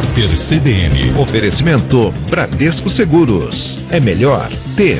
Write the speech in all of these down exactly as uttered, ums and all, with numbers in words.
Repórter C B N. Oferecimento Bradesco Seguros. É melhor ter.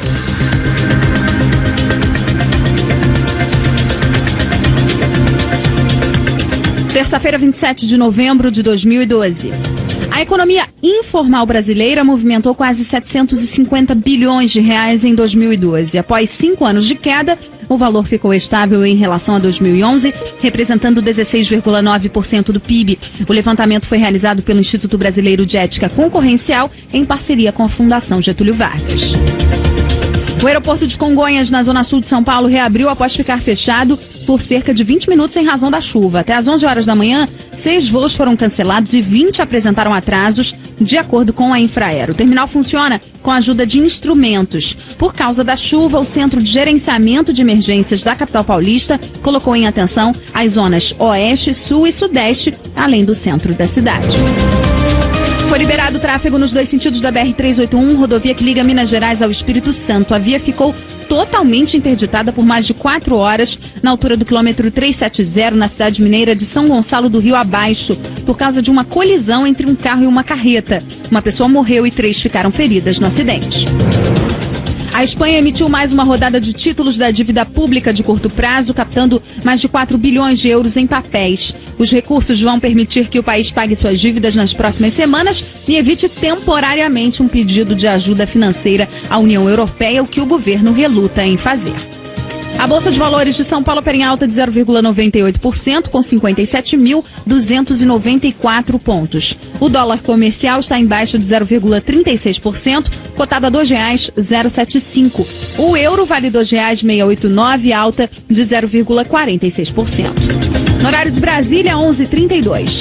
Terça-feira, vinte e sete de novembro de dois mil e doze. A economia informal brasileira movimentou quase setecentos e cinquenta bilhões de reais em dois mil e doze. Após cinco anos de queda, o valor ficou estável em relação a dois mil e onze, representando dezesseis vírgula nove por cento do P I B. O levantamento foi realizado pelo Instituto Brasileiro de Ética Concorrencial em parceria com a Fundação Getúlio Vargas. O aeroporto de Congonhas, na zona sul de São Paulo, reabriu após ficar fechado por cerca de vinte minutos em razão da chuva. Até às onze horas da manhã, seis voos foram cancelados e vinte apresentaram atrasos, de acordo com a Infraero. O terminal funciona com a ajuda de instrumentos. Por causa da chuva, o Centro de Gerenciamento de Emergências da capital paulista colocou em atenção as zonas Oeste, Sul e Sudeste, além do centro da cidade. Foi liberado o tráfego nos dois sentidos da B R trezentos e oitenta e um, rodovia que liga Minas Gerais ao Espírito Santo. A via ficou totalmente interditada por mais de quatro horas na altura do quilômetro trezentos e setenta, na cidade mineira de São Gonçalo do Rio Abaixo, por causa de uma colisão entre um carro e uma carreta. Uma pessoa morreu e três ficaram feridas no acidente. A Espanha emitiu mais uma rodada de títulos da dívida pública de curto prazo, captando mais de quatro bilhões de euros em papéis. Os recursos vão permitir que o país pague suas dívidas nas próximas semanas e evite temporariamente um pedido de ajuda financeira à União Europeia, o que o governo reluta em fazer. A Bolsa de Valores de São Paulo opera em alta de zero vírgula noventa e oito por cento, com cinquenta e sete mil duzentos e noventa e quatro pontos. O dólar comercial está em baixa de zero vírgula trinta e seis por cento, cotado a dois reais zero setenta e cinco. O euro vale dois reais seiscentos e oitenta e nove, alta de zero vírgula quarenta e seis por cento. No horário de Brasília, onze e trinta e dois.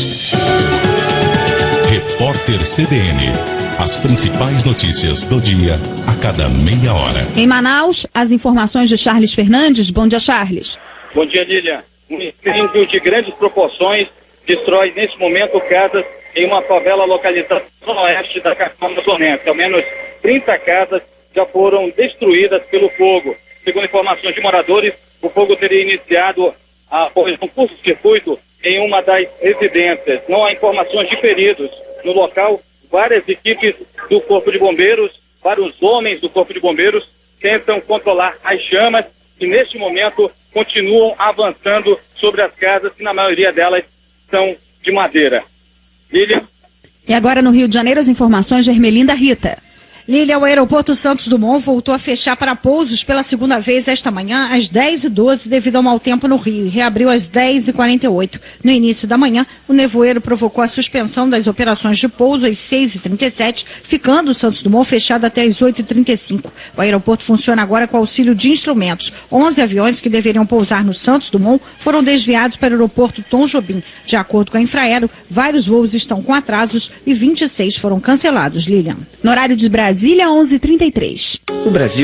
Repórter C B N. As principais notícias do dia, a cada meia hora. Em Manaus, as informações de Charles Fernandes. Bom dia, Charles. Bom dia, Lilian. Um incêndio de grandes proporções destrói, neste momento, casas em uma favela localizada no oeste da capital amazonense. Ao menos trinta casas já foram destruídas pelo fogo. Segundo informações de moradores, o fogo teria iniciado após um curto-circuito em uma das residências. Não há informações de feridos no local. Várias equipes do Corpo de Bombeiros, vários homens do Corpo de Bombeiros tentam controlar as chamas e, neste momento, continuam avançando sobre as casas, que na maioria delas são de madeira. Lilian? E agora no Rio de Janeiro, as informações de Ermelinda Rita. Lília, o aeroporto Santos Dumont voltou a fechar para pousos pela segunda vez esta manhã, às dez e doze, devido ao mau tempo no Rio, e reabriu às dez e quarenta e oito. No início da manhã, o nevoeiro provocou a suspensão das operações de pouso às seis e trinta e sete, ficando o Santos Dumont fechado até às oito e trinta e cinco. O aeroporto funciona agora com auxílio de instrumentos. onze aviões que deveriam pousar no Santos Dumont foram desviados para o aeroporto Tom Jobim. De acordo com a Infraero, vários voos estão com atrasos e vinte e seis foram cancelados, Lilian. No horário de Brasília, onze e trinta e três. O Brasil